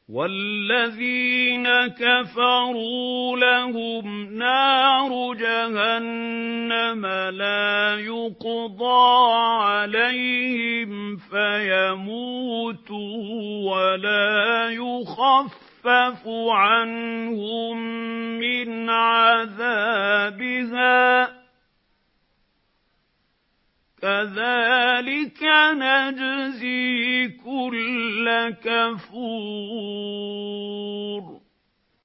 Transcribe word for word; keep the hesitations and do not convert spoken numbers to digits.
وَالَّذِينَ كَفَرُوا لَهُمْ نَارُ جَهَنَّمَ لَا يُقْضَىٰ عَلَيْهِمْ فَيَمُوتُوا وَلَا يُخَفَّفُ عَنْهُم مِّنْ عَذَابِهَا ۚ كَذَٰلِكَ نَجْزِي كُلَّ كَفُورٍ